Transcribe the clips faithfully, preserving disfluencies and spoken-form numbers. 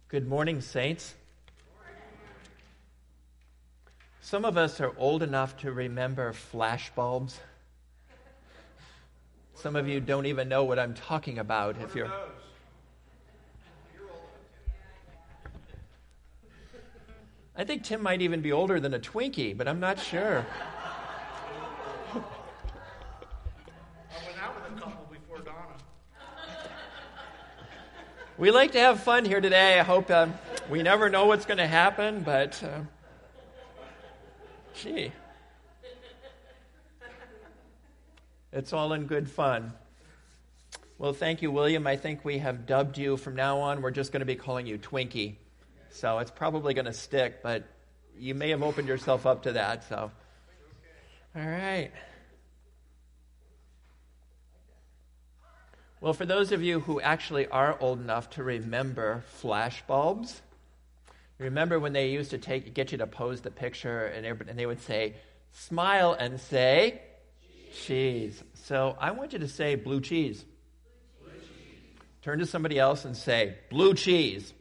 Good morning, saints. Some of us are old enough to remember flashbulbs. Some of you don't even know what I'm talking about. If you're, I think Tim might even be older than a Twinkie, but I'm not sure. I went out with a couple before Donna. We like to have fun here today. I hope um, we never know what's going to happen, but uh, gee, it's all in good fun. Well, thank you, William. I think we have dubbed you from now on. We're just going to be calling you Twinkie. So it's probably going to stick, but you may have opened yourself up to that. So, all right. Well, for those of you who actually are old enough to remember flash bulbs, remember when they used to take get you to pose the picture and, and they would say, smile and say, cheese. cheese. So I want you to say blue cheese. Blue cheese. Turn to somebody else and say, blue cheese.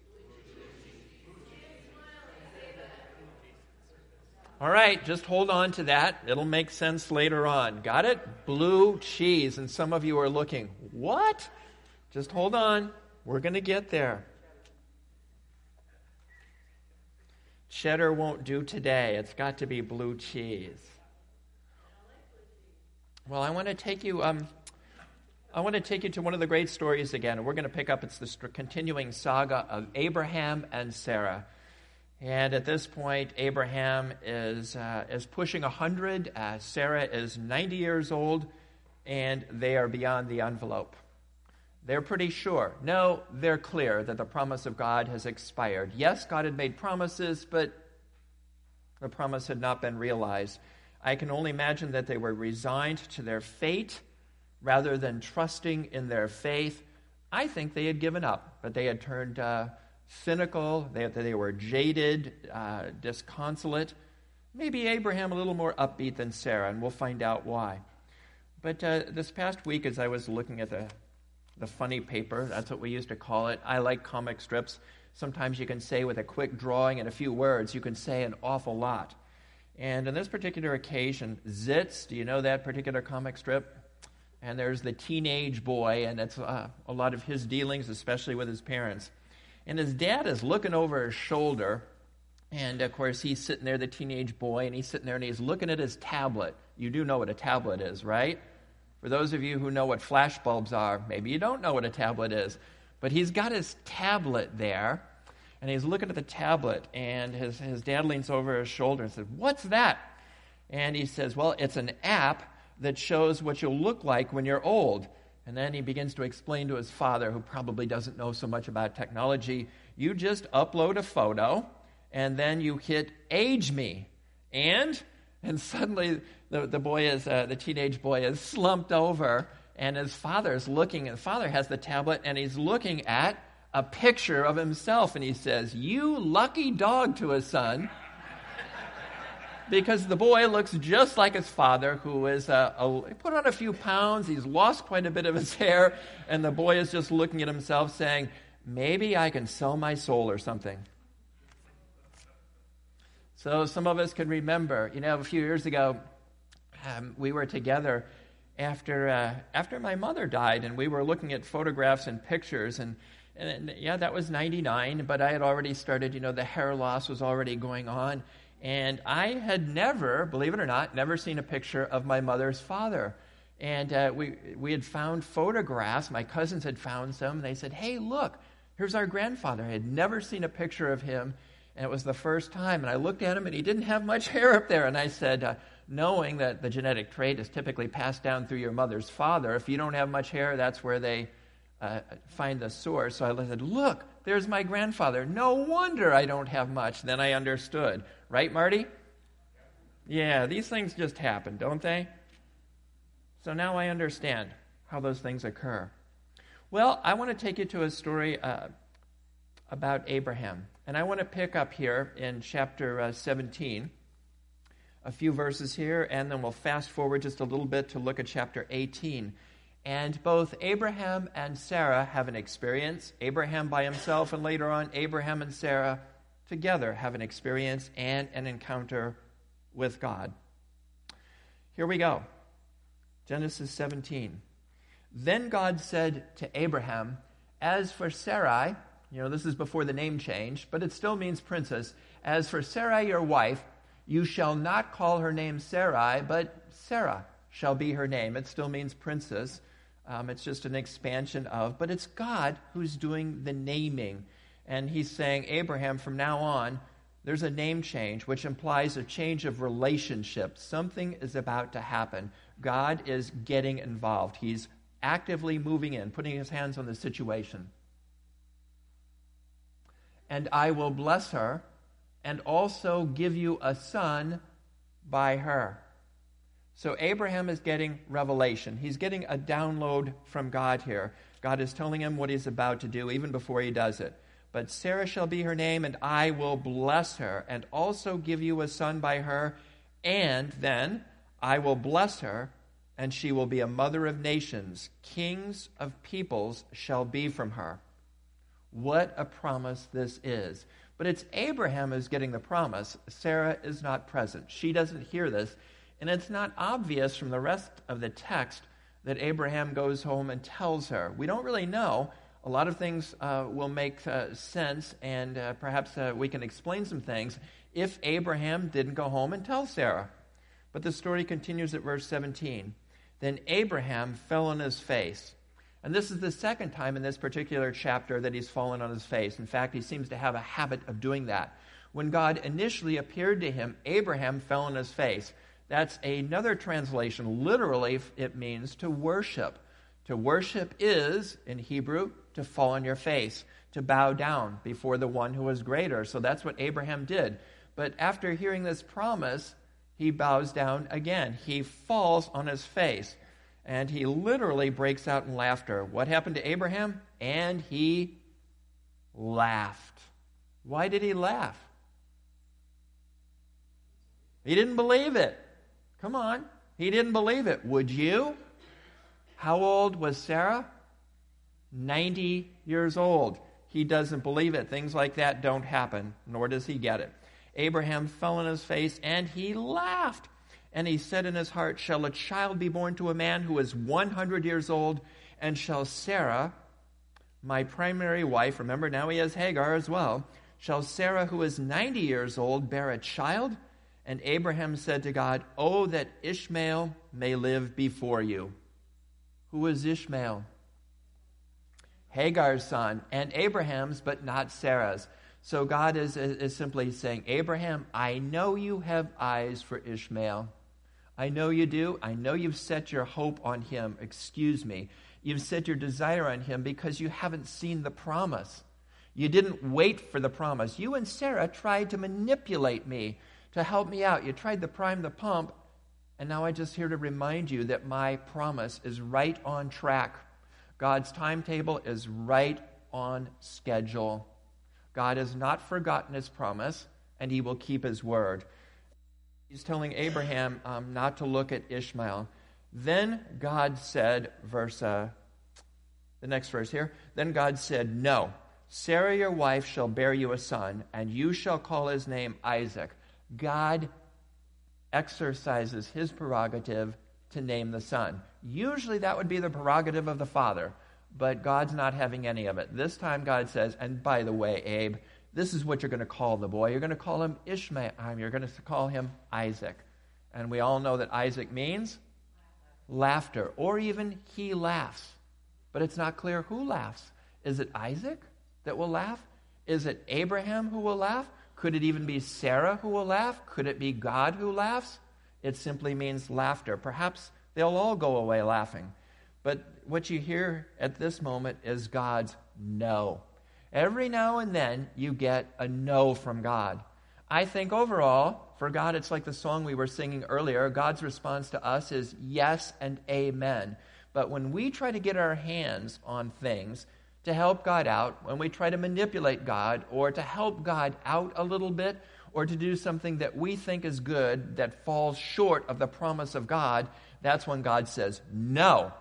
All right, just hold on to that. It'll make sense later on. Got it? Blue cheese. And some of you are looking, what? Just hold on. We're going to get there. Cheddar won't do today. It's got to be blue cheese. Well, I want to take you um, I want to take you to one of the great stories again. We're going to pick up, it's the continuing saga of Abraham and Sarah. And at this point, Abraham is uh, is pushing one hundred. Uh, Sarah is ninety years old, and they are beyond the envelope. They're pretty sure. No, they're clear that the promise of God has expired. Yes, God had made promises, but the promise had not been realized. I can only imagine that they were resigned to their fate rather than trusting in their faith. I think they had given up, but they had turned Uh, cynical, they, they were jaded, uh, disconsolate. Maybe Abraham a little more upbeat than Sarah, and we'll find out why. But uh, this past week, as I was looking at the, the funny paper, that's what we used to call it. I like comic strips. Sometimes you can say with a quick drawing and a few words, you can say an awful lot. And on this particular occasion, Zitz, do you know that particular comic strip? And there's the teenage boy, and it's uh, a lot of his dealings, especially with his parents. And his dad is looking over his shoulder, and of course he's sitting there, the teenage boy, and he's sitting there and he's looking at his tablet. You do know what a tablet is, right? For those of you who know what flash bulbs are, maybe you don't know what a tablet is. But he's got his tablet there, and he's looking at the tablet, and his, his dad leans over his shoulder and says, "What's that?" And he says, "Well, it's an app that shows what you'll look like when you're old." And then he begins to explain to his father, who probably doesn't know so much about technology, you just upload a photo, and then you hit age me. And and suddenly the, the boy is uh, the teenage boy is slumped over, and his father is looking, and the father has the tablet, and he's looking at a picture of himself, and he says, "You lucky dog," to his son. Because the boy looks just like his father, who is uh, a, put on a few pounds. He's lost quite a bit of his hair. And the boy is just looking at himself saying, maybe I can sell my soul or something. So some of us can remember, you know, a few years ago, um, we were together after uh, after my mother died. And we were looking at photographs and pictures. And, and yeah, that was ninety-nine. But I had already started, you know, the hair loss was already going on. And I had never, believe it or not, never seen a picture of my mother's father. And uh, we we had found photographs. My cousins had found some. And they said, "Hey, look, here's our grandfather." I had never seen a picture of him. And it was the first time. And I looked at him, and he didn't have much hair up there. And I said, uh, knowing that the genetic trait is typically passed down through your mother's father, if you don't have much hair, that's where they uh, find the source. So I said, "Look, there's my grandfather. No wonder I don't have much." Then I understood. Right, Marty? Yeah, these things just happen, don't they? So now I understand how those things occur. Well, I want to take you to a story uh, about Abraham. And I want to pick up here in chapter uh, seventeen, a few verses here, and then we'll fast forward just a little bit to look at chapter eighteen. And both Abraham and Sarah have an experience. Abraham by himself, and later on, Abraham and Sarah together have an experience and an encounter with God. Here we go. Genesis seventeen. Then God said to Abraham, as for Sarai, you know, this is before the name change, but it still means princess. As for Sarai, your wife, you shall not call her name Sarai, but Sarah shall be her name. It still means princess. Um, it's just an expansion of, but it's God who's doing the naming. And he's saying, Abraham, from now on, there's a name change, which implies a change of relationship. Something is about to happen. God is getting involved. He's actively moving in, putting his hands on the situation. And I will bless her and also give you a son by her. So Abraham is getting revelation. He's getting a download from God here. God is telling him what he's about to do even before he does it. But Sarah shall be her name, and I will bless her, and also give you a son by her. And then I will bless her, and she will be a mother of nations. Kings of peoples shall be from her. What a promise this is. But it's Abraham who's getting the promise. Sarah is not present. She doesn't hear this. And it's not obvious from the rest of the text that Abraham goes home and tells her. We don't really know. A lot of things uh, will make uh, sense, and uh, perhaps uh, we can explain some things if Abraham didn't go home and tell Sarah. But the story continues at verse seventeen. Then Abraham fell on his face. And this is the second time in this particular chapter that he's fallen on his face. In fact, he seems to have a habit of doing that. When God initially appeared to him, Abraham fell on his face. That's another translation. Literally, it means to worship. To worship is, in Hebrew, to fall on your face, to bow down before the one who is greater. So that's what Abraham did. But after hearing this promise, he bows down again. He falls on his face, and he literally breaks out in laughter. What happened to Abraham? And he laughed. Why did he laugh? He didn't believe it. Come on. He didn't believe it. Would you? How old was Sarah? ninety years old. He doesn't believe it. Things like that don't happen, nor does he get it. Abraham fell on his face, and he laughed. And he said in his heart, shall a child be born to a man who is one hundred years old? And shall Sarah, my primary wife, remember now he has Hagar as well, shall Sarah, who is ninety years old, bear a child? And Abraham said to God, oh, that Ishmael may live before you. Who is Ishmael? Hagar's son, and Abraham's, but not Sarah's. So God is, is simply saying, Abraham, I know you have eyes for Ishmael. I know you do. I know you've set your hope on him. Excuse me. You've set your desire on him because you haven't seen the promise. You didn't wait for the promise. You and Sarah tried to manipulate me to help me out. You tried to prime the pump, and now I'm just here to remind you that my promise is right on track. God's timetable is right on schedule. God has not forgotten his promise, and he will keep his word. He's telling Abraham um, not to look at Ishmael. Then God said, verse, uh, the next verse here, then God said, no, Sarah your wife shall bear you a son, and you shall call his name Isaac. God exercises his prerogative to name the son. Usually that would be the prerogative of the father, but God's not having any of it. This time God says, and by the way, Abe, this is what you're going to call the boy. You're going to call him Ishmael. You're going to call him Isaac. And we all know that Isaac means laughter, or even he laughs. But it's not clear who laughs. Is it Isaac that will laugh? Is it Abraham who will laugh? Could it even be Sarah who will laugh? Could it be God who laughs? It simply means laughter. Perhaps they'll all go away laughing. But what you hear at this moment is God's no. Every now and then you get a no from God. I think overall, for God, it's like the song we were singing earlier. God's response to us is yes and amen. But when we try to get our hands on things to help God out, when we try to manipulate God or to help God out a little bit or to do something that we think is good that falls short of the promise of God, that's when God says no.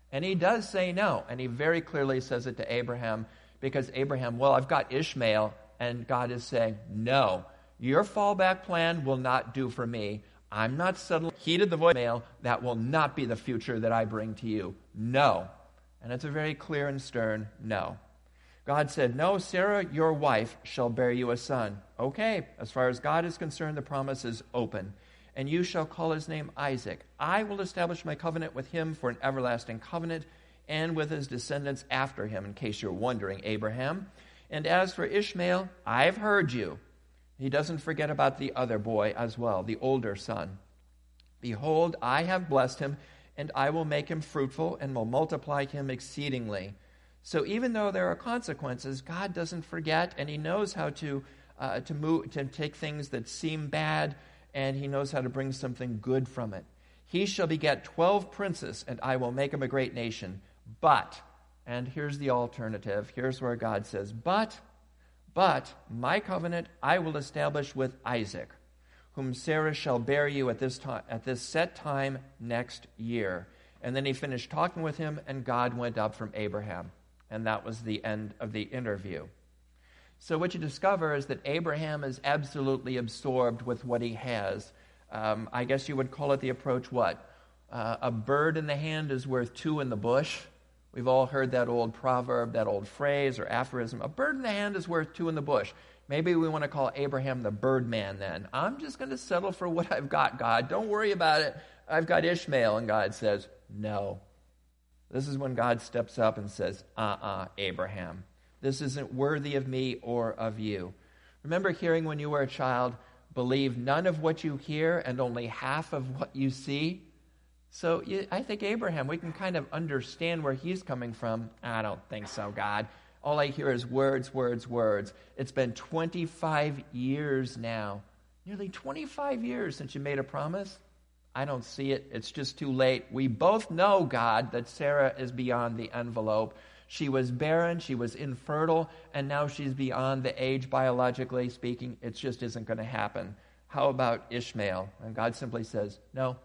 And he does say no, and he very clearly says it to Abraham, because Abraham, well, I've got Ishmael, and God is saying, no, your fallback plan will not do for me. I'm not settling. Heeded the voice of Ishmael, that will not be the future that I bring to you. No. And it's a very clear and stern no. God said, no, Sarah, your wife, shall bear you a son. Okay, as far as God is concerned, the promise is open. And you shall call his name Isaac. I will establish my covenant with him for an everlasting covenant, and with his descendants after him, in case you're wondering, Abraham. And as for Ishmael, I've heard you. He doesn't forget about the other boy as well, the older son. Behold, I have blessed him, and I will make him fruitful, and will multiply him exceedingly. So even though there are consequences, God doesn't forget, and he knows how to uh, to move to take things that seem bad, and he knows how to bring something good from it. He shall beget twelve princes, and I will make him a great nation. But, and here's the alternative, here's where God says, but, but my covenant I will establish with Isaac, whom Sarah shall bear you at this time, at this set time next year. And then he finished talking with him, and God went up from Abraham. And that was the end of the interview. So what you discover is that Abraham is absolutely absorbed with what he has. Um, I guess you would call it the approach, what? Uh, a bird in the hand is worth two in the bush. We've all heard that old proverb, that old phrase or aphorism. A bird in the hand is worth two in the bush. Maybe we want to call Abraham the bird man then. I'm just going to settle for what I've got, God. Don't worry about it. I've got Ishmael. And God says, no. This is when God steps up and says, uh-uh, Abraham. This isn't worthy of me or of you. Remember hearing when you were a child, believe none of what you hear and only half of what you see? So you, I think Abraham, we can kind of understand where he's coming from. I don't think so, God. All I hear is words, words, words. It's been twenty-five years now. Nearly twenty-five years since you made a promise. I don't see it. It's just too late. We both know, God, that Sarah is beyond the envelope. She was barren, she was infertile, and now she's beyond the age, biologically speaking. It just isn't going to happen. How about Ishmael? And God simply says, no.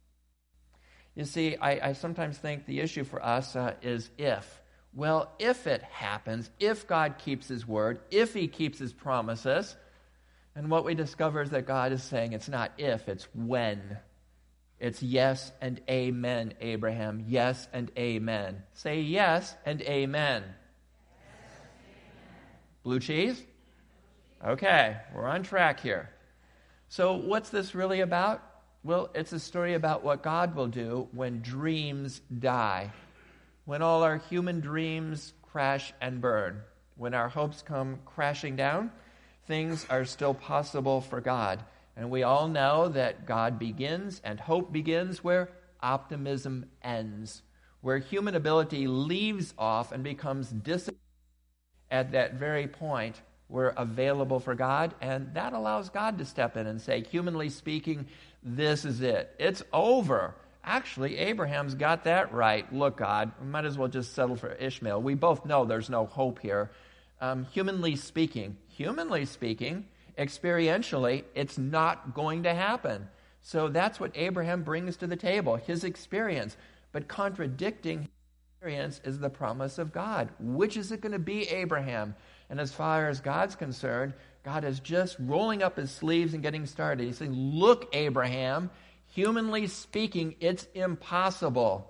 You see, I, I sometimes think the issue for us uh, is if. Well, if it happens, if God keeps his word, if he keeps his promises, and what we discover is that God is saying it's not if, it's when. It's yes and amen, Abraham. Yes and amen. Say yes and amen. Yes, amen. Blue cheese? Okay, we're on track here. So what's this really about? Well, it's a story about what God will do when dreams die. When all our human dreams crash and burn. When our hopes come crashing down, things are still possible for God. And we all know that God begins and hope begins where optimism ends, where human ability leaves off and becomes dis. At that very point, we're available for God, and that allows God to step in and say, humanly speaking, this is it. It's over. Actually, Abraham's got that right. Look, God, we might as well just settle for Ishmael. We both know there's no hope here. Um, humanly speaking, humanly speaking, experientially, it's not going to happen. So that's what Abraham brings to the table, his experience. But contradicting his experience is the promise of God. Which is it going to be, Abraham? And as far as God's concerned, God is just rolling up his sleeves and getting started. He's saying, look, Abraham, humanly speaking, it's impossible.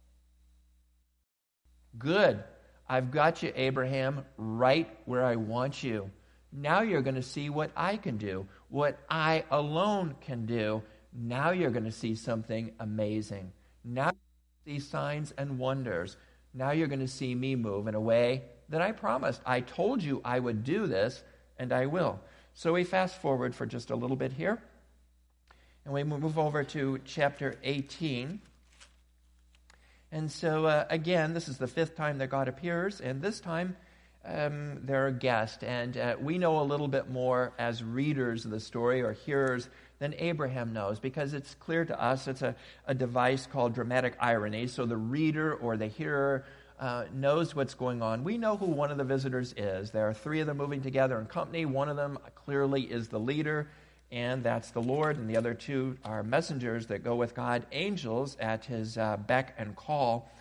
Good. I've got you, Abraham, right where I want you. Now you're going to see what I can do, what I alone can do. Now you're going to see something amazing. Now you see signs and wonders. Now you're going to see me move in a way that I promised. I told you I would do this, and I will. So we fast forward for just a little bit here, and we move over to chapter eighteen. And so, uh, again, this is the fifth time that God appears, and this time Um, they're a guest, and uh, we know a little bit more as readers of the story or hearers than Abraham knows, because it's clear to us it's a, a device called dramatic irony, so the reader or the hearer uh, knows what's going on. We know who one of the visitors is. There are three of them moving together in company. One of them clearly is the leader, and that's the Lord, and the other two are messengers that go with God, angels at his uh, beck and call.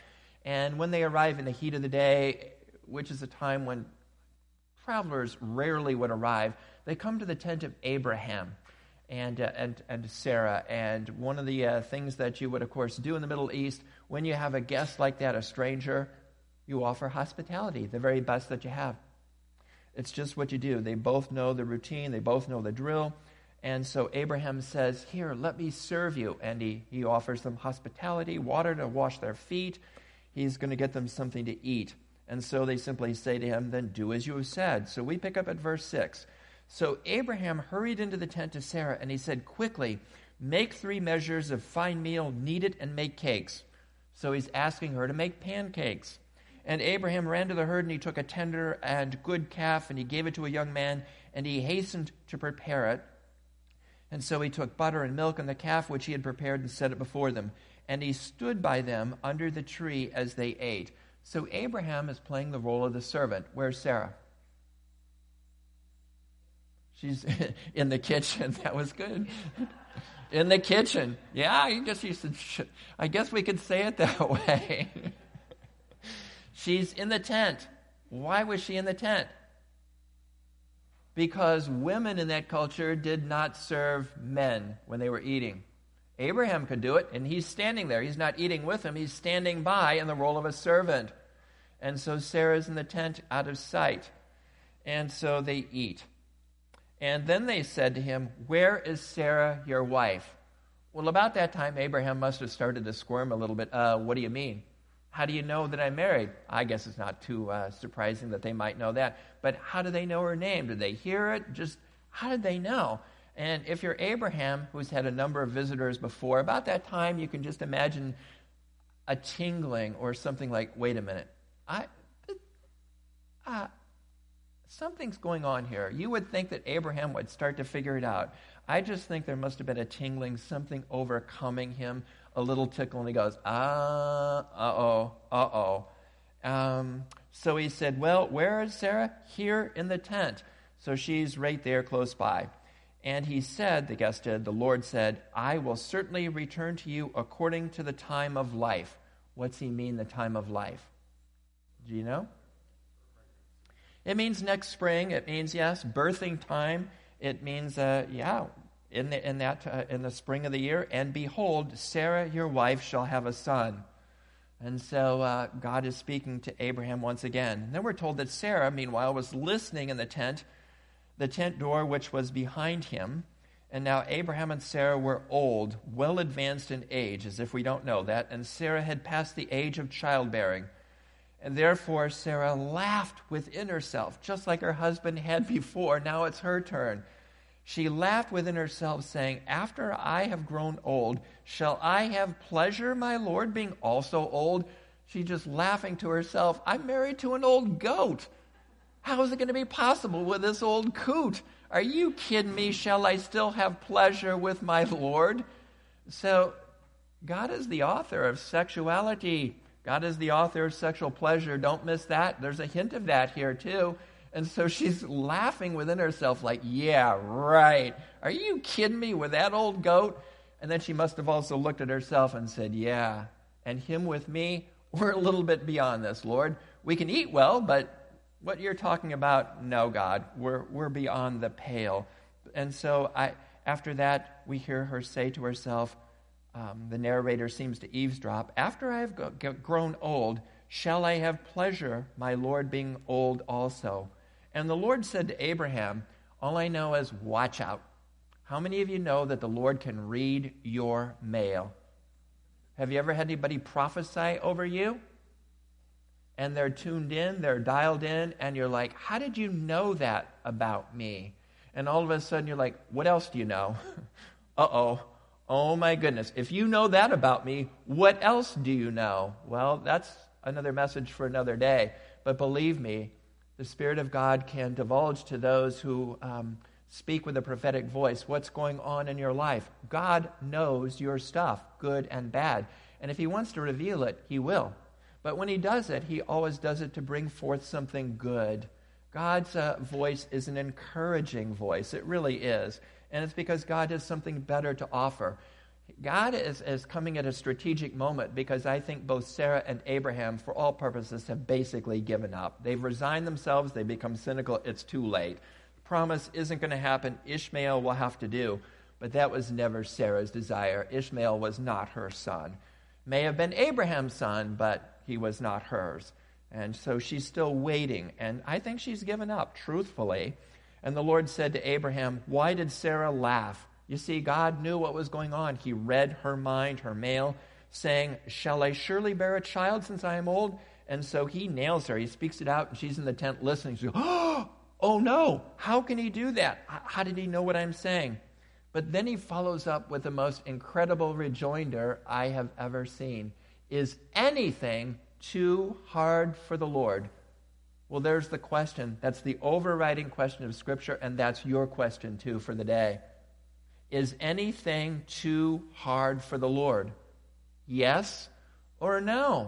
And when they arrive in the heat of the day, which is a time when travelers rarely would arrive, they come to the tent of Abraham and uh, and and Sarah. And one of the uh, things that you would, of course, do in the Middle East, when you have a guest like that, a stranger, you offer hospitality, the very best that you have. It's just what you do. They both know the routine. They both know the drill. And so Abraham says, here, let me serve you. And he, he offers them hospitality, water to wash their feet. He's going to get them something to eat. And so they simply say to him, then do as you have said. So we pick up at verse six. So Abraham hurried into the tent to Sarah, and he said, quickly, make three measures of fine meal, knead it, and make cakes. So he's asking her to make pancakes. And Abraham ran to the herd, and he took a tender and good calf, and he gave it to a young man, and he hastened to prepare it. And so he took butter and milk and the calf which he had prepared and set it before them. And he stood by them under the tree as they ate. So Abraham is playing the role of the servant. Where's Sarah? She's in the kitchen. That was good. In the kitchen. Yeah, I guess you should, I guess we could say it that way. She's in the tent. Why was she in the tent? Because women in that culture did not serve men when they were eating. Abraham could do it, and he's standing there. He's not eating with them. He's standing by in the role of a servant. And so Sarah's in the tent out of sight. And so they eat. And then they said to him, where is Sarah, your wife? Well, about that time, Abraham must have started to squirm a little bit. Uh, what do you mean? How do you know that I'm married? I guess it's not too uh, surprising that they might know that. But how do they know her name? Did they hear it? Just how did they know? And if you're Abraham, who's had a number of visitors before, about that time you can just imagine a tingling or something like, wait a minute, I, uh, something's going on here. You would think that Abraham would start to figure it out. I just think there must have been a tingling, something overcoming him, a little tickle, and he goes, ah, uh-oh, uh-oh. Um, so he said, well, where is Sarah? Here in the tent. So she's right there close by. And he said, the guest did, the Lord said, I will certainly return to you according to the time of life. What's he mean, the time of life? Do you know? It means next spring. It means, yes, birthing time. It means, uh, yeah, in the, in that uh, in the spring of the year. And behold, Sarah, your wife, shall have a son. And so uh, God is speaking to Abraham once again. And then we're told that Sarah, meanwhile, was listening in the tent, the tent door which was behind him. And now Abraham and Sarah were old, well advanced in age, as if we don't know that. And Sarah had passed the age of childbearing. And therefore Sarah laughed within herself, just like her husband had before. Now it's her turn. She laughed within herself, saying, after I have grown old, shall I have pleasure, my Lord, being also old? She's just laughing to herself. I'm married to an old goat. How is it going to be possible with this old coot? Are you kidding me? Shall I still have pleasure with my Lord? So God is the author of sexuality. God is the author of sexual pleasure. Don't miss that. There's a hint of that here too. And so she's laughing within herself like, yeah, right. Are you kidding me with that old goat? And then she must have also looked at herself and said, yeah, and him with me, we're a little bit beyond this, Lord. We can eat well, but what you're talking about, no, God, we're we're beyond the pale. And so I, after that, we hear her say to herself, um, the narrator seems to eavesdrop, after I have g- grown old, shall I have pleasure, my Lord being old also? And the Lord said to Abraham, all I know is watch out. How many of you know that the Lord can read your mail? Have you ever had anybody prophesy over you? And they're tuned in, they're dialed in, and you're like, how did you know that about me? And all of a sudden you're like, what else do you know? Uh-oh. Oh my goodness. If you know that about me, what else do you know? Well, that's another message for another day. But believe me, the Spirit of God can divulge to those who um, speak with a prophetic voice what's going on in your life. God knows your stuff, good and bad. And if he wants to reveal it, he will. But when he does it, he always does it to bring forth something good. God's uh, voice is an encouraging voice. It really is. And it's because God has something better to offer. God is, is coming at a strategic moment because I think both Sarah and Abraham, for all purposes, have basically given up. They've resigned themselves. They've become cynical. It's too late. The promise isn't going to happen. Ishmael will have to do. But that was never Sarah's desire. Ishmael was not her son. May have been Abraham's son, but he was not hers. And so she's still waiting. And I think she's given up, truthfully. And the Lord said to Abraham, why did Sarah laugh? You see, God knew what was going on. He read her mind, her mail, saying, shall I surely bear a child since I am old? And so he nails her. He speaks it out, and she's in the tent listening. She goes, oh no, how can he do that? How did he know what I'm saying? But then he follows up with the most incredible rejoinder I have ever seen. Is anything too hard for the Lord? Well, there's the question. That's the overriding question of Scripture, and that's your question too for the day. Is anything too hard for the Lord? Yes or no?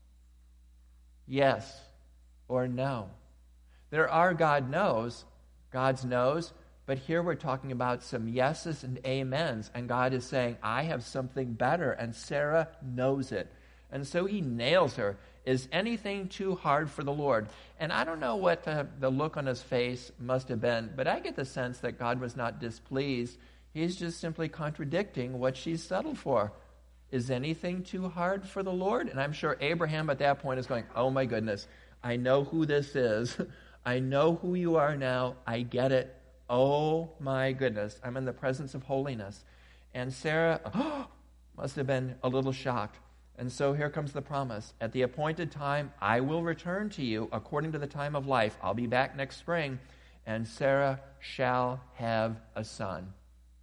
Yes or no? There are God knows, God's knows, but here we're talking about some yeses and amens, and God is saying, I have something better, and Sarah knows it. And so he nails her. Is anything too hard for the Lord? And I don't know what the, the look on his face must have been, but I get the sense that God was not displeased. He's just simply contradicting what she's settled for. Is anything too hard for the Lord? And I'm sure Abraham at that point is going, oh my goodness, I know who this is. I know who you are now. I get it. Oh my goodness, I'm in the presence of holiness. And Sarah oh, must have been a little shocked. And so here comes the promise. At the appointed time, I will return to you according to the time of life. I'll be back next spring, and Sarah shall have a son.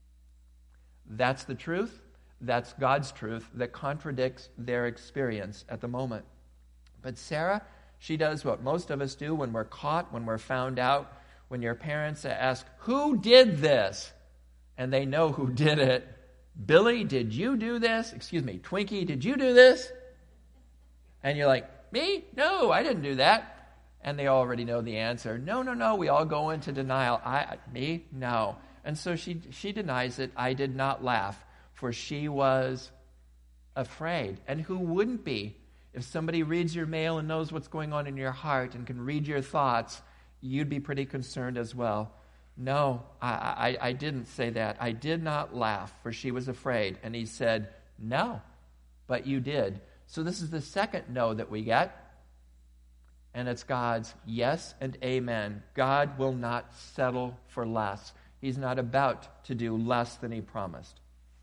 That's the truth. That's God's truth that contradicts their experience at the moment. But Sarah, she does what most of us do when we're caught, when we're found out, when your parents ask, who did this? And they know who did it. Billy, did you do this? Excuse me, Twinkie, did you do this? And you're like, me? No, I didn't do that. And they already know the answer. No, no, no, we all go into denial. I, me? No. And so she she denies it. I did not laugh, for she was afraid. And who wouldn't be? If somebody reads your mail and knows what's going on in your heart and can read your thoughts, you'd be pretty concerned as well. No, I, I, I didn't say that. I did not laugh, for she was afraid. And he said, no, but you did. So this is the second no that we get. And it's God's yes and amen. God will not settle for less. He's not about to do less than he promised.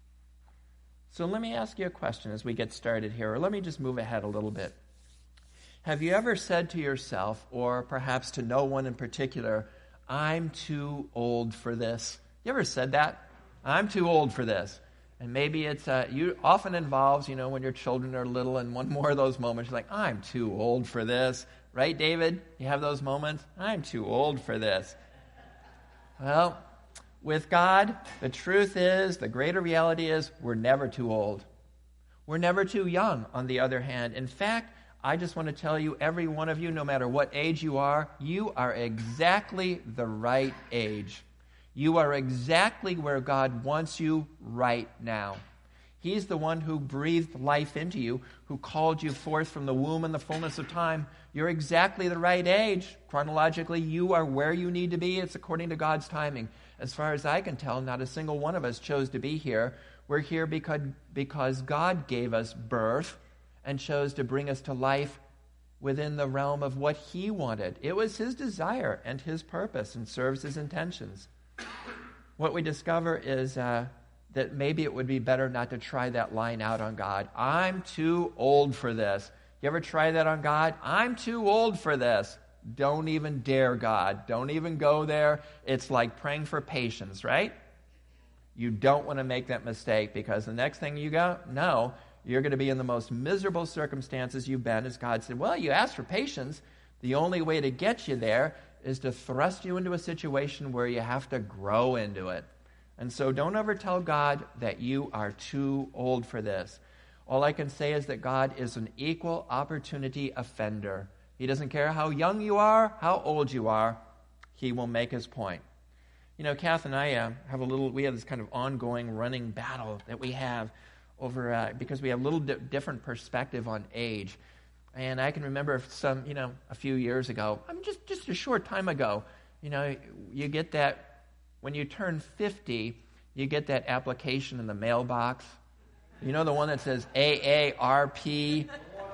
So let me ask you a question as we get started here, or let me just move ahead a little bit. Have you ever said to yourself, or perhaps to no one in particular, I'm too old for this? You ever said that? I'm too old for this. And maybe it's, uh, you often involves, you know, when your children are little, and one more of those moments, you're like, I'm too old for this. Right, David? You have those moments? I'm too old for this. Well, with God, the truth is, the greater reality is, we're never too old. We're never too young, on the other hand. In fact, I just want to tell you, every one of you, no matter what age you are, you are exactly the right age. You are exactly where God wants you right now. He's the one who breathed life into you, who called you forth from the womb in the fullness of time. You're exactly the right age. Chronologically, you are where you need to be. It's according to God's timing. As far as I can tell, not a single one of us chose to be here. We're here because, because God gave us birth and chose to bring us to life within the realm of what he wanted. It was his desire and his purpose, and serves his intentions. What we discover is uh, that maybe it would be better not to try that line out on God. I'm too old for this. You ever try that on God? I'm too old for this. Don't even dare, God. Don't even go there. It's like praying for patience, right? You don't want to make that mistake, because the next thing you go, no, you're going to be in the most miserable circumstances you've been, as God said, well, you asked for patience. The only way to get you there is to thrust you into a situation where you have to grow into it. And so don't ever tell God that you are too old for this. All I can say is that God is an equal opportunity offender. He doesn't care how young you are, how old you are. He will make his point. You know, Kath and I uh, have a little, we have this kind of ongoing running battle that we have over, uh, because we have a little di- different perspective on age. And I can remember some, you know, a few years ago, I mean, just, just a short time ago, you know, you get that, when you turn fifty, you get that application in the mailbox. You know, the one that says A A R P.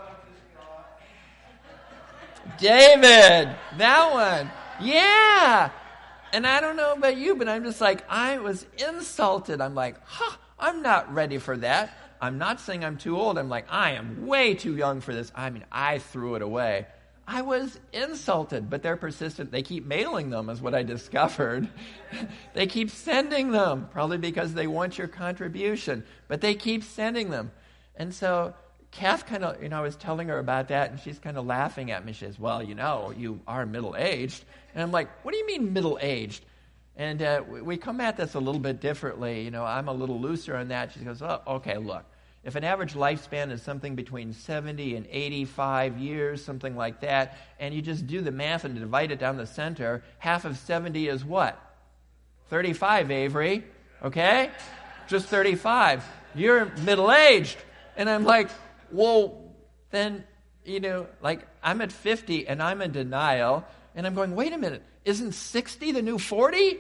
David, that one. Yeah. And I don't know about you, but I'm just like, I was insulted. I'm like, huh, I'm not ready for that. I'm not saying I'm too old. I'm like, I am way too young for this. I mean, I threw it away. I was insulted, but they're persistent. They keep mailing them, is what I discovered. They keep sending them, probably because they want your contribution, but they keep sending them. And so Kath kind of, you know, I was telling her about that, and she's kind of laughing at me. She says, well, you know, you are middle-aged. And I'm like, what do you mean middle-aged? And uh, we come at this a little bit differently. You know, I'm a little looser on that. She goes, oh, okay, look. If an average lifespan is something between seventy and eighty-five years, something like that, and you just do the math and divide it down the center, half of seventy is what? thirty-five, Avery. Okay? Just thirty-five. You're middle-aged. And I'm like, well, then, you know, like, I'm at fifty and I'm in denial, and I'm going, wait a minute, isn't sixty the new forty?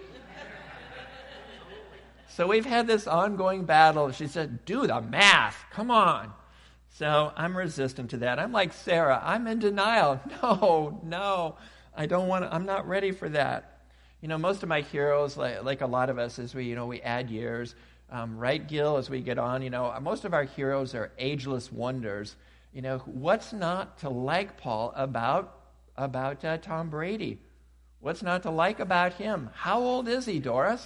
So we've had this ongoing battle. She said, do the math. Come on. So I'm resistant to that. I'm like Sarah. I'm in denial. No, no. I don't want to. I'm not ready for that. You know, most of my heroes, like, like a lot of us, as we, you know, we add years. Um, right, Gil, as we get on, you know, most of our heroes are ageless wonders. You know, what's not to like, Paul, about, about uh, Tom Brady? What's not to like about him? How old is he, Doris?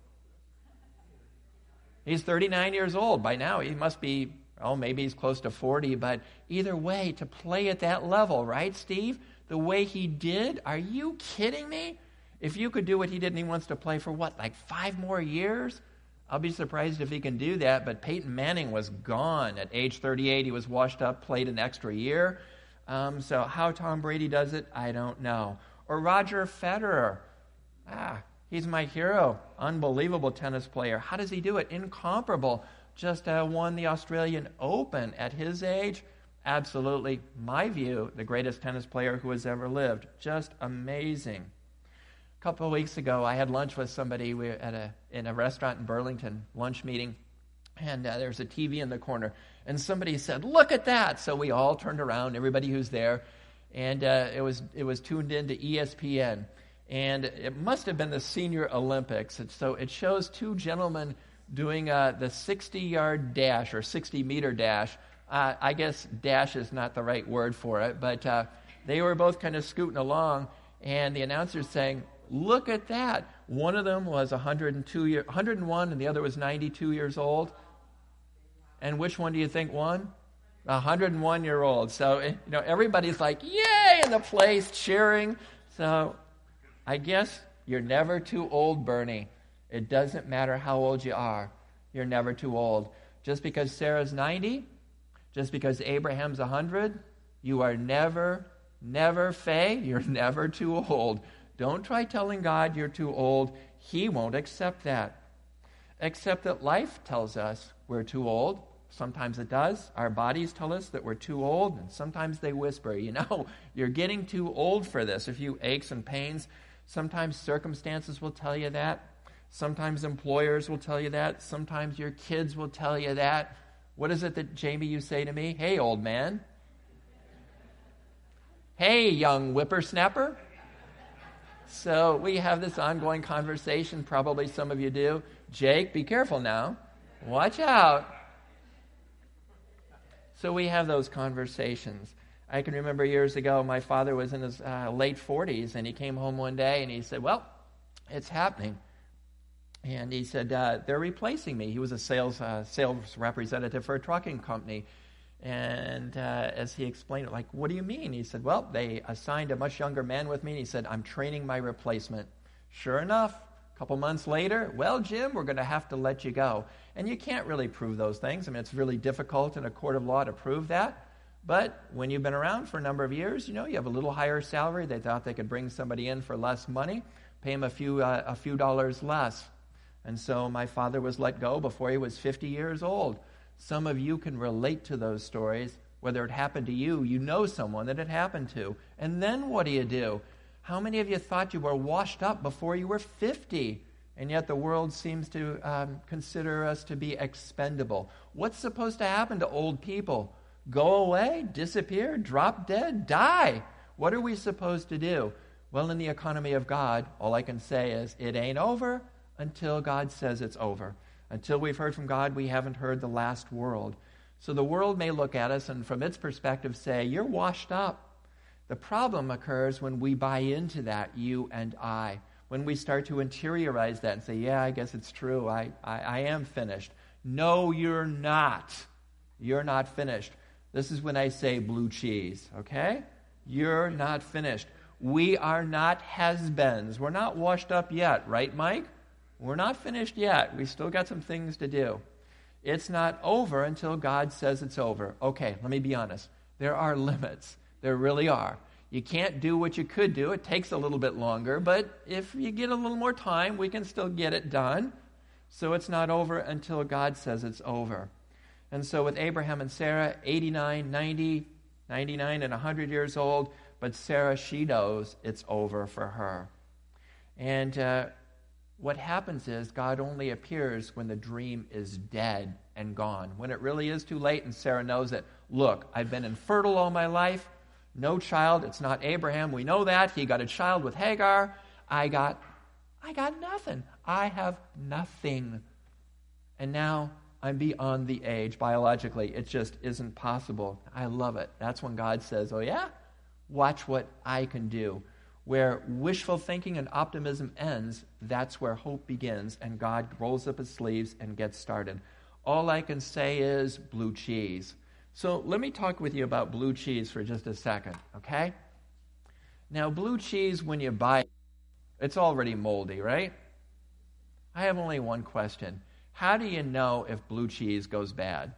He's thirty-nine years old by now. He must be, oh, maybe he's close to forty. But either way, to play at that level, right, Steve? The way he did? Are you kidding me? If you could do what he did and he wants to play for what, like five more years? I'll be surprised if he can do that. But Peyton Manning was gone. At age thirty-eight, he was washed up, played an extra year. Um, so how Tom Brady does it, I don't know. Or Roger Federer. Ah, he's my hero. Unbelievable tennis player. How does he do it? Incomparable. Just uh, won the Australian Open at his age. Absolutely, my view, the greatest tennis player who has ever lived. Just amazing. A couple of weeks ago, I had lunch with somebody. We were at a in a restaurant in Burlington, lunch meeting, and uh, there's a T V in the corner. And somebody said, "Look at that!" So we all turned around, everybody who's there, and uh, it was it was tuned into E S P N. And it must have been the Senior Olympics. And so it shows two gentlemen doing uh, the sixty-yard dash or sixty-meter dash. Uh, I guess dash is not the right word for it, but uh, they were both kind of scooting along, and the announcer's saying, look at that. One of them was one hundred two year, one hundred one, and the other was ninety-two years old. And which one do you think won? A one hundred one-year-old. So, you know, everybody's like, yay, in the place, cheering. So I guess you're never too old, Bernie. It doesn't matter how old you are. You're never too old. Just because Sarah's ninety, just because Abraham's one hundred, you are never, never, Faye, you're never too old. Don't try telling God you're too old. He won't accept that. Except that life tells us we're too old. Sometimes it does. Our bodies tell us that we're too old, and sometimes they whisper, you know, you're getting too old for this. A few aches and pains. Sometimes circumstances will tell you that. Sometimes employers will tell you that. Sometimes your kids will tell you that. What is it that, Jamie, you say to me? Hey, old man. Hey, young whippersnapper. So we have this ongoing conversation. Probably some of you do. Jake, be careful now. Watch out. So we have those conversations. I can remember years ago, my father was in his uh, late forties, and he came home one day, and he said, well, it's happening. And he said, uh, they're replacing me. He was a sales uh, sales representative for a trucking company. And uh, as he explained it, like, what do you mean? He said, well, they assigned a much younger man with me, and he said, I'm training my replacement. Sure enough, a couple months later, well, Jim, we're going to have to let you go. And you can't really prove those things. I mean, it's really difficult in a court of law to prove that. But when you've been around for a number of years, you know, you have a little higher salary. They thought they could bring somebody in for less money, pay him a few uh, a few dollars less. And so my father was let go before he was fifty years old. Some of you can relate to those stories, whether it happened to you, you know someone that it happened to. And then what do you do? How many of you thought you were washed up before you were fifty? And yet the world seems to um, consider us to be expendable. What's supposed to happen to old people? Go away, disappear, drop dead, die. What are we supposed to do? Well, in the economy of God, all I can say is it ain't over until God says it's over. Until we've heard from God, we haven't heard the last word. So the world may look at us and from its perspective say, you're washed up. The problem occurs when we buy into that, you and I. When we start to interiorize that and say, yeah, I guess it's true, I, I, I am finished. No, you're not. You're not finished. This is when I say blue cheese, okay? You're not finished. We are not has-beens. We're not washed up yet, right, Mike? We're not finished yet. We still got some things to do. It's not over until God says it's over. Okay, let me be honest. There are limits. There really are. You can't do what you could do. It takes a little bit longer, but if you get a little more time, we can still get it done. So it's not over until God says it's over. And so with Abraham and Sarah, eighty-nine, ninety, ninety-nine, and one hundred years old, but Sarah, she knows it's over for her. And uh, what happens is God only appears when the dream is dead and gone, when it really is too late, and Sarah knows it. Look, I've been infertile all my life. No child. It's not Abraham. We know that. He got a child with Hagar. I got, I got nothing. I have nothing. And now I'm beyond the age. Biologically, it just isn't possible. I love it. That's when God says, oh yeah? Watch what I can do. Where wishful thinking and optimism ends, that's where hope begins, and God rolls up his sleeves and gets started. All I can say is blue cheese. So let me talk with you about blue cheese for just a second, okay? Now, blue cheese, when you buy it, it's already moldy, right? I have only one question. How do you know if blue cheese goes bad?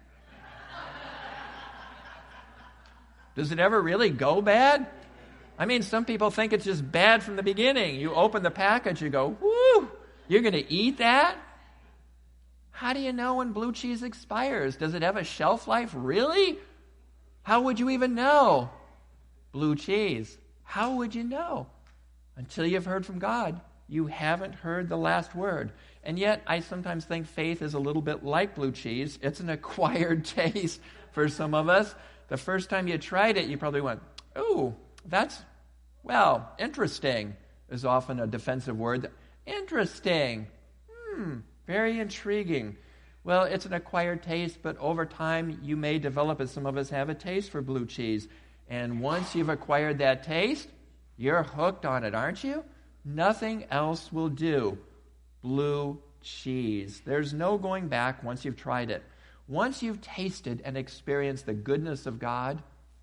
Does it ever really go bad? I mean, some people think it's just bad from the beginning. You open the package, you go, whoo, you're going to eat that? How do you know when blue cheese expires? Does it have a shelf life? Really? How would you even know? Blue cheese. How would you know? Until you've heard from God. You haven't heard the last word. And yet, I sometimes think faith is a little bit like blue cheese. It's an acquired taste for some of us. The first time you tried it, you probably went, ooh, that's, well, interesting is often a defensive word. Interesting. Hmm. Very intriguing. Well, it's an acquired taste, but over time you may develop, as some of us have, a taste for blue cheese. And once you've acquired that taste, you're hooked on it, aren't you? Nothing else will do. Blue cheese. There's no going back once you've tried it. Once you've tasted and experienced the goodness of God,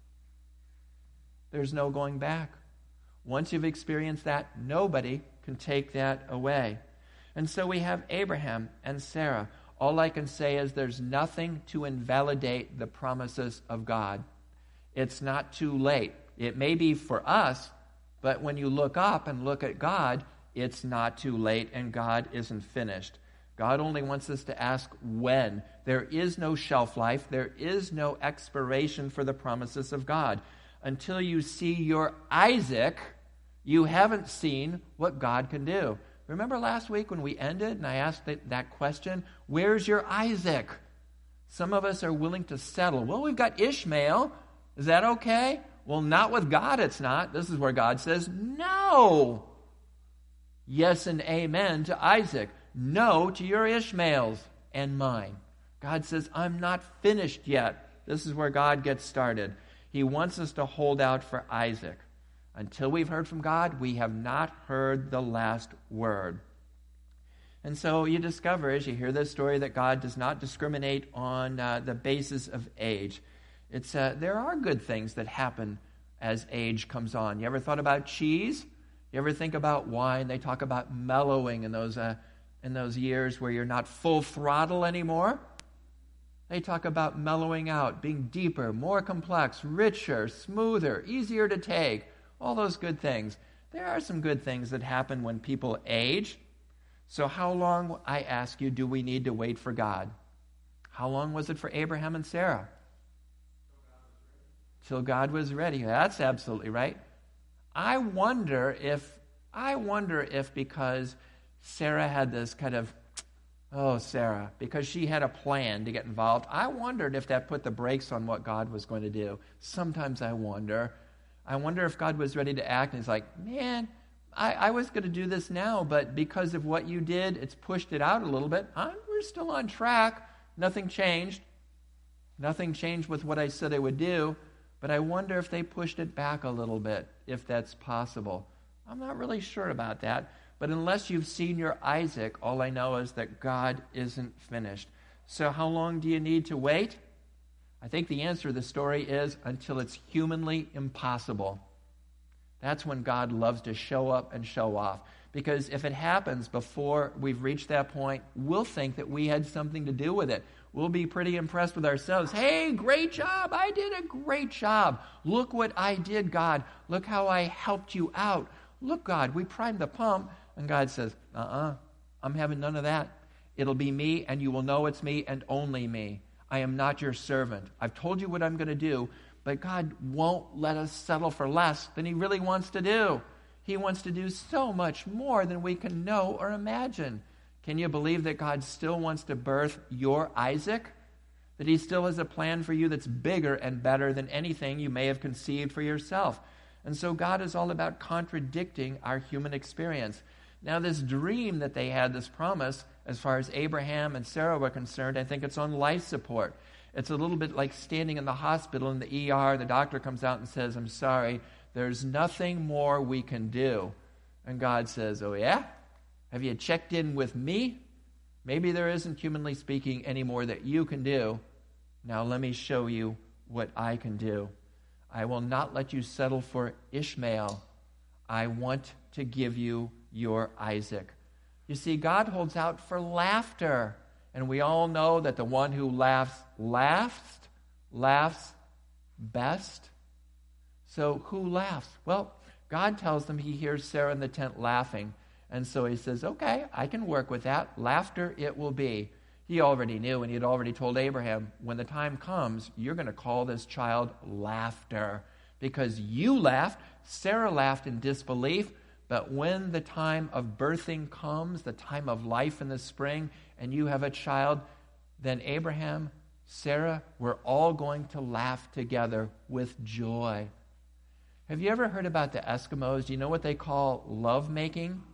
there's no going back. Once you've experienced that, nobody can take that away. And so we have Abraham and Sarah. All I can say is there's nothing to invalidate the promises of God. It's not too late. It may be for us, but when you look up and look at God, it's not too late and God isn't finished. God only wants us to ask when. There is no shelf life. There is no expiration for the promises of God. Until you see your Isaac, you haven't seen what God can do. Remember last week when we ended and I asked that, that question, where's your Isaac? Some of us are willing to settle. Well, we've got Ishmael. Is that okay? Well, not with God, it's not. This is where God says, no. Yes and amen to Isaac. No to your Ishmaels and mine. God says, I'm not finished yet. This is where God gets started. He wants us to hold out for Isaac. Until we've heard from God, we have not heard the last word. And so you discover, as you hear this story, that God does not discriminate on uh, the basis of age. It's uh, there are good things that happen as age comes on. You ever thought about cheese? You ever think about wine? They talk about mellowing in those uh, in those years where you're not full throttle anymore. They talk about mellowing out, being deeper, more complex, richer, smoother, easier to take. All those good things. there are some good things that happen when people age. So how long, I ask you, do we need to wait for God? How long was it for Abraham and Sarah? Till God was ready. That's absolutely right. I wonder if, I wonder if because Sarah had this kind of, oh, Sarah, because she had a plan to get involved, I wondered if that put the brakes on what God was going to do. Sometimes I wonder. I wonder if God was ready to act, and he's like, man, I, I was going to do this now, but because of what you did, it's pushed it out a little bit. I'm, we're still on track. Nothing changed. Nothing changed with what I said I would do, but I wonder if they pushed it back a little bit, if that's possible. I'm not really sure about that, but unless you've seen your Isaac, all I know is that God isn't finished. So how long do you need to wait? I think the answer to the story is until it's humanly impossible. That's when God loves to show up and show off. Because if it happens before we've reached that point, we'll think that we had something to do with it. We'll be pretty impressed with ourselves. Hey, great job. I did a great job. Look what I did, God. Look how I helped you out. Look, God, we primed the pump. And God says, uh-uh, I'm having none of that. It'll be me, and you will know it's me and only me. I am not your servant. I've told you what I'm going to do, but God won't let us settle for less than he really wants to do. He wants to do so much more than we can know or imagine. Can you believe that God still wants to birth your Isaac? That he still has a plan for you that's bigger and better than anything you may have conceived for yourself. And so God is all about contradicting our human experience. Now, this dream that they had, this promise, as far as Abraham and Sarah were concerned, I think it's on life support. It's a little bit like standing in the hospital in the E R. The doctor comes out and says, I'm sorry, there's nothing more we can do. And God says, oh yeah? Have you checked in with me? Maybe there isn't, humanly speaking, any more that you can do. Now let me show you what I can do. I will not let you settle for Ishmael. I want to give you your Isaac. You see, God holds out for laughter. And we all know that the one who laughs last, laughs best. So who laughs? Well, God tells them he hears Sarah in the tent laughing. And so he says, okay, I can work with that. Laughter it will be. He already knew, and he had already told Abraham, when the time comes, you're going to call this child Laughter. Because you laughed, Sarah laughed in disbelief, but when the time of birthing comes, the time of life in the spring, and you have a child, then Abraham, Sarah, we're all going to laugh together with joy. Have you ever heard about the Eskimos? Do you know what they call lovemaking?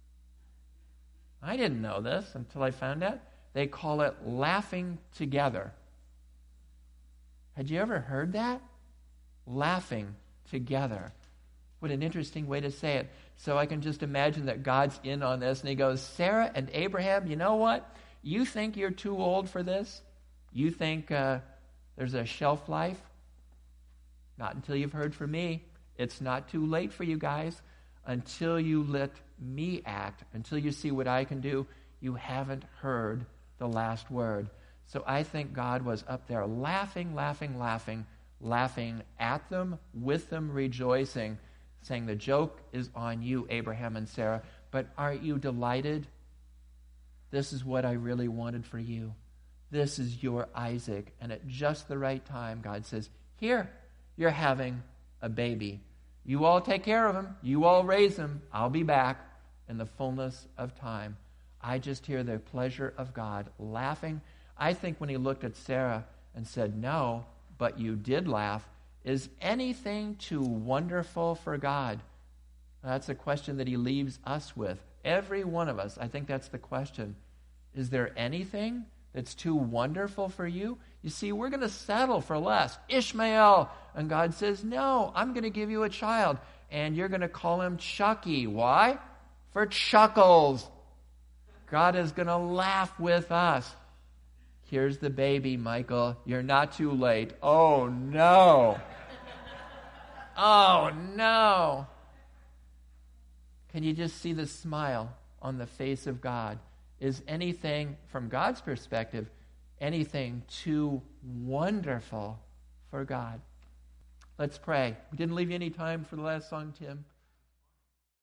I didn't know this until I found out. They call it laughing together. Had you ever heard that? Laughing together. What an interesting way to say it. So I can just imagine that God's in on this, and he goes, Sarah and Abraham, you know what? You think you're too old for this? You think uh, there's a shelf life? Not until you've heard from me. It's not too late for you guys. Until you let me act, until you see what I can do, you haven't heard the last word. So I think God was up there laughing, laughing, laughing, laughing at them, with them, rejoicing, saying the joke is on you, Abraham and Sarah, but aren't you delighted? This is what I really wanted for you. This is your Isaac. And at just the right time, God says, here, you're having a baby. You all take care of him. You all raise him. I'll be back in the fullness of time. I just hear the pleasure of God laughing. I think when he looked at Sarah and said, no, but you did laugh, is anything too wonderful for God? That's a question that he leaves us with. Every one of us, I think that's the question. Is there anything that's too wonderful for you? You see, we're going to settle for less. Ishmael. And God says, no, I'm going to give you a child. And you're going to call him Chucky. Why? For chuckles. God is going to laugh with us. Here's the baby, Michael. You're not too late. Oh, no. Oh, no. Can you just see the smile on the face of God? Is anything, from God's perspective, anything too wonderful for God? Let's pray. We didn't leave you any time for the last song, Tim.